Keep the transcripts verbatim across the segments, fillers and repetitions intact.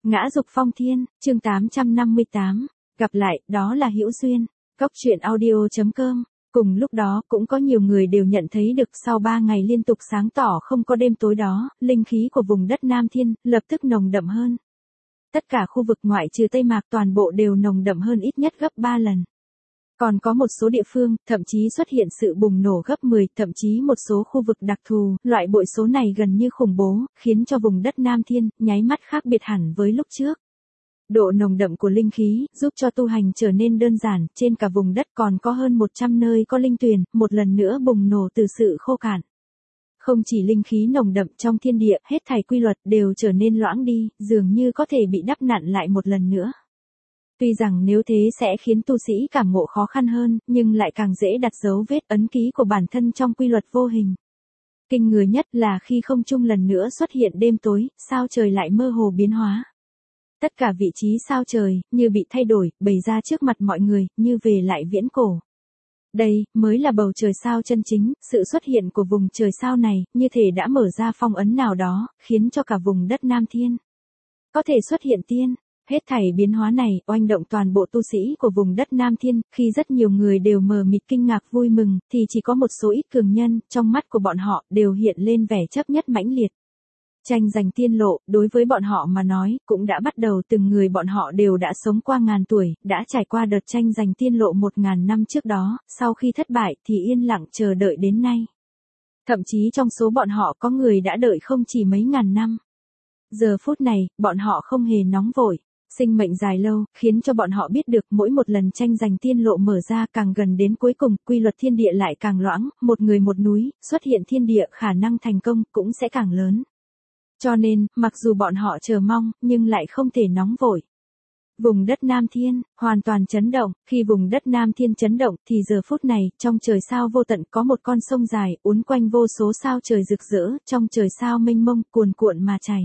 Ngã dục phong thiên, chương tám trăm năm mươi tám, gặp lại, đó là hữu duyên. Cốc truyện audio chấm com. Cùng lúc đó cũng có nhiều người đều nhận thấy được sau ba ngày liên tục sáng tỏ không có đêm tối đó, linh khí của vùng đất Nam Thiên lập tức nồng đậm hơn. Tất cả khu vực ngoại trừ Tây Mạc toàn bộ đều nồng đậm hơn ít nhất gấp ba lần. Còn có một số địa phương, thậm chí xuất hiện sự bùng nổ gấp mười, thậm chí một số khu vực đặc thù, loại bội số này gần như khủng bố, khiến cho vùng đất Nam Thiên, nháy mắt khác biệt hẳn với lúc trước. Độ nồng đậm của linh khí, giúp cho tu hành trở nên đơn giản, trên cả vùng đất còn có hơn một trăm nơi có linh tuyền, một lần nữa bùng nổ từ sự khô cạn. Không chỉ linh khí nồng đậm trong thiên địa, hết thảy quy luật đều trở nên loãng đi, dường như có thể bị đắp nặn lại một lần nữa. Tuy rằng nếu thế sẽ khiến tu sĩ cảm ngộ khó khăn hơn, nhưng lại càng dễ đặt dấu vết ấn ký của bản thân trong quy luật vô hình. Kinh người nhất là khi không trung lần nữa xuất hiện đêm tối, sao trời lại mơ hồ biến hóa. Tất cả vị trí sao trời, như bị thay đổi, bày ra trước mặt mọi người, như về lại viễn cổ. Đây, mới là bầu trời sao chân chính, sự xuất hiện của vùng trời sao này, như thể đã mở ra phong ấn nào đó, khiến cho cả vùng đất Nam Thiên có thể xuất hiện tiên. Hết thảy biến hóa này, oanh động toàn bộ tu sĩ của vùng đất Nam Thiên, khi rất nhiều người đều mờ mịt kinh ngạc vui mừng, thì chỉ có một số ít cường nhân, trong mắt của bọn họ, đều hiện lên vẻ chấp nhất mãnh liệt. Tranh giành tiên lộ, đối với bọn họ mà nói, cũng đã bắt đầu từng người bọn họ đều đã sống qua ngàn tuổi, đã trải qua đợt tranh giành tiên lộ một ngàn năm trước đó, sau khi thất bại thì yên lặng chờ đợi đến nay. Thậm chí trong số bọn họ có người đã đợi không chỉ mấy ngàn năm. Giờ phút này, bọn họ không hề nóng vội. Sinh mệnh dài lâu, khiến cho bọn họ biết được mỗi một lần tranh giành tiên lộ mở ra càng gần đến cuối cùng, quy luật thiên địa lại càng loãng, một người một núi, xuất hiện thiên địa khả năng thành công cũng sẽ càng lớn. Cho nên, mặc dù bọn họ chờ mong, nhưng lại không thể nóng vội. Vùng đất Nam Thiên, hoàn toàn chấn động, khi vùng đất Nam Thiên chấn động, thì giờ phút này, trong trời sao vô tận có một con sông dài, uốn quanh vô số sao trời rực rỡ, trong trời sao mênh mông, cuồn cuộn mà chảy.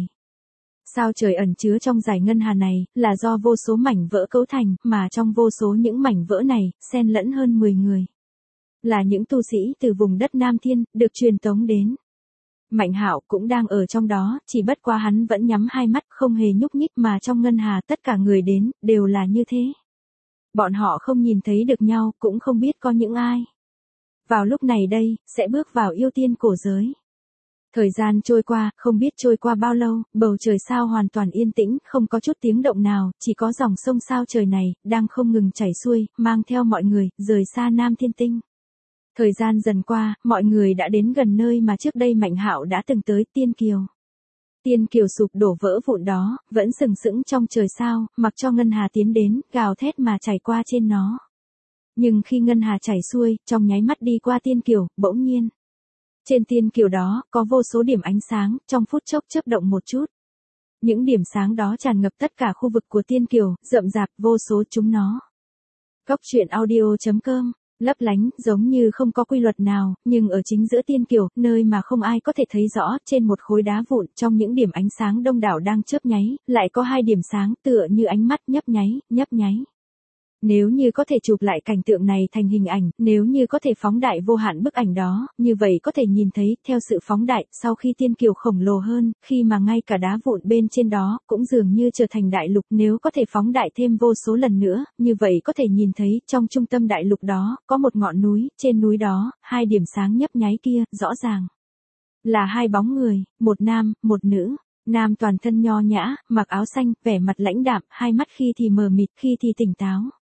Sao trời ẩn chứa trong dải ngân hà này, là do vô số mảnh vỡ cấu thành, mà trong vô số những mảnh vỡ này, xen lẫn hơn mười người. Là những tu sĩ từ vùng đất Nam Thiên, được truyền tống đến. Mạnh Hạo cũng đang ở trong đó, chỉ bất quá hắn vẫn nhắm hai mắt, không hề nhúc nhích, mà trong ngân hà tất cả người đến, đều là như thế. Bọn họ không nhìn thấy được nhau, cũng không biết có những ai. Vào lúc này đây, sẽ bước vào yêu tiên cổ giới. Thời gian trôi qua, không biết trôi qua bao lâu, bầu trời sao hoàn toàn yên tĩnh, không có chút tiếng động nào, chỉ có dòng sông sao trời này, đang không ngừng chảy xuôi, mang theo mọi người, rời xa Nam Thiên Tinh. Thời gian dần qua, mọi người đã đến gần nơi mà trước đây Mạnh Hạo đã từng tới, Tiên Kiều. Tiên Kiều sụp đổ vỡ vụn đó, vẫn sừng sững trong trời sao, mặc cho ngân hà tiến đến, gào thét mà chảy qua trên nó. Nhưng khi ngân hà chảy xuôi, trong nháy mắt đi qua Tiên Kiều, bỗng nhiên. Trên Tiên Kiều đó, có vô số điểm ánh sáng, trong phút chốc chớp động một chút. Những điểm sáng đó tràn ngập tất cả khu vực của Tiên Kiều, rậm rạp vô số chúng nó. Cốc truyện audio chấm com, lấp lánh, giống như không có quy luật nào, nhưng ở chính giữa Tiên Kiều, nơi mà không ai có thể thấy rõ, trên một khối đá vụn, trong những điểm ánh sáng đông đảo đang chớp nháy, lại có hai điểm sáng tựa như ánh mắt nhấp nháy, nhấp nháy. Nếu như có thể chụp lại cảnh tượng này thành hình ảnh, nếu như có thể phóng đại vô hạn bức ảnh đó, như vậy có thể nhìn thấy, theo sự phóng đại, sau khi Tiên Kiều khổng lồ hơn, khi mà ngay cả đá vụn bên trên đó, cũng dường như trở thành đại lục, nếu có thể phóng đại thêm vô số lần nữa, như vậy có thể nhìn thấy, trong trung tâm đại lục đó, có một ngọn núi, trên núi đó, hai điểm sáng nhấp nháy kia, rõ ràng là hai bóng người, một nam, một nữ. Nam toàn thân nho nhã, mặc áo xanh, vẻ mặt lãnh đạm, hai mắt khi thì mờ mịt, khi thì tỉnh táo.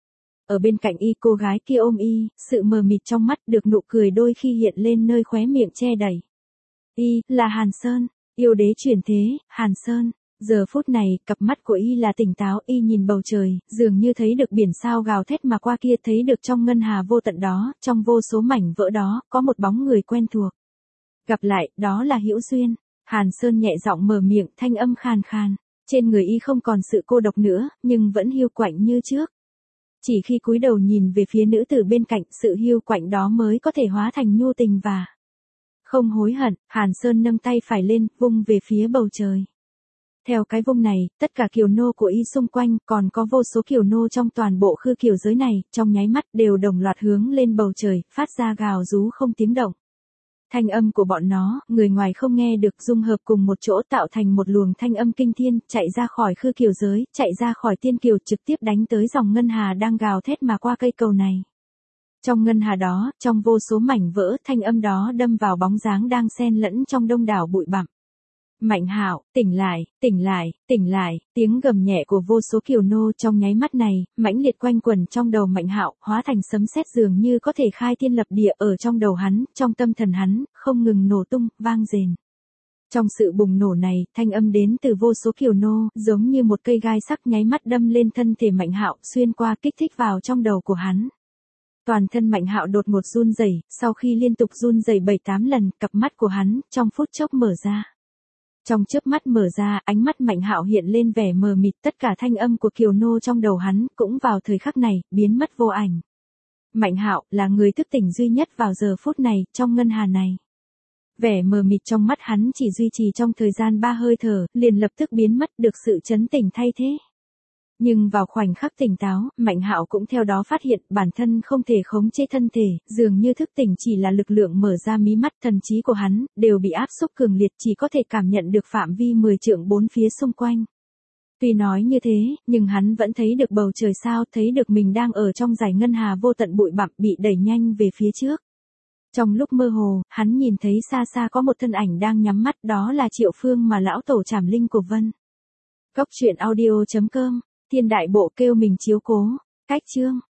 Ở bên cạnh y, cô gái kia ôm y, sự mờ mịt trong mắt được nụ cười đôi khi hiện lên nơi khóe miệng che đẩy. Y, là Hàn Sơn, yêu đế chuyển thế, Hàn Sơn. Giờ phút này, cặp mắt của y là tỉnh táo, y nhìn bầu trời, dường như thấy được biển sao gào thét mà qua kia, thấy được trong ngân hà vô tận đó, trong vô số mảnh vỡ đó, có một bóng người quen thuộc. Gặp lại, đó là hữu duyên. Hàn Sơn nhẹ giọng mở miệng, thanh âm khàn khàn. Trên người y không còn sự cô độc nữa, nhưng vẫn hiu quạnh như trước. Chỉ khi cúi đầu nhìn về phía nữ tử bên cạnh, sự hiu quạnh đó mới có thể hóa thành nhu tình và không hối hận. Hàn Sơn nâng tay phải lên, vung về phía bầu trời. Theo cái vung này, tất cả kiều nô của y xung quanh, còn có vô số kiều nô trong toàn bộ khư kiều giới này, trong nháy mắt đều đồng loạt hướng lên bầu trời, phát ra gào rú không tiếng động. Thanh âm của bọn nó, người ngoài không nghe được, dung hợp cùng một chỗ tạo thành một luồng thanh âm kinh thiên, chạy ra khỏi khư kiều giới, chạy ra khỏi tiên kiều, trực tiếp đánh tới dòng ngân hà đang gào thét mà qua cây cầu này. Trong ngân hà đó, trong vô số mảnh vỡ, thanh âm đó đâm vào bóng dáng đang xen lẫn trong đông đảo bụi bặm. Mạnh Hạo, tỉnh lại, tỉnh lại, tỉnh lại, tiếng gầm nhẹ của vô số kiều nô trong nháy mắt này, mãnh liệt quanh quẩn trong đầu Mạnh Hạo, hóa thành sấm sét dường như có thể khai thiên lập địa ở trong đầu hắn, trong tâm thần hắn, không ngừng nổ tung, vang rền. Trong sự bùng nổ này, thanh âm đến từ vô số kiều nô, giống như một cây gai sắc nháy mắt đâm lên thân thể Mạnh Hạo, xuyên qua kích thích vào trong đầu của hắn. Toàn thân Mạnh Hạo đột ngột run rẩy, sau khi liên tục run rẩy bảy tám lần, cặp mắt của hắn trong phút chốc mở ra. Trong chớp mắt mở ra, ánh mắt Mạnh Hạo hiện lên vẻ mờ mịt, tất cả thanh âm của kiều nô trong đầu hắn cũng vào thời khắc này biến mất vô ảnh. Mạnh Hạo là người thức tỉnh duy nhất vào giờ phút này trong ngân hà này. Vẻ mờ mịt trong mắt hắn chỉ duy trì trong thời gian ba hơi thở, liền lập tức biến mất, được sự chấn tỉnh thay thế. Nhưng vào khoảnh khắc tỉnh táo, Mạnh Hạo cũng theo đó phát hiện bản thân không thể khống chế thân thể, dường như thức tỉnh chỉ là lực lượng mở ra mí mắt, thần trí của hắn đều bị áp xúc cường liệt, chỉ có thể cảm nhận được phạm vi mười trượng bốn phía xung quanh. Tuy nói như thế, nhưng hắn vẫn thấy được bầu trời sao, thấy được mình đang ở trong dải ngân hà vô tận bụi bặm bị đẩy nhanh về phía trước. Trong lúc mơ hồ, hắn nhìn thấy xa xa có một thân ảnh đang nhắm mắt, đó là Triệu Phương mà lão tổ Trảm Linh của Vân. Cốc truyện audio chấm com, Thiên Đại Bộ kêu mình chiếu cố. Cách chương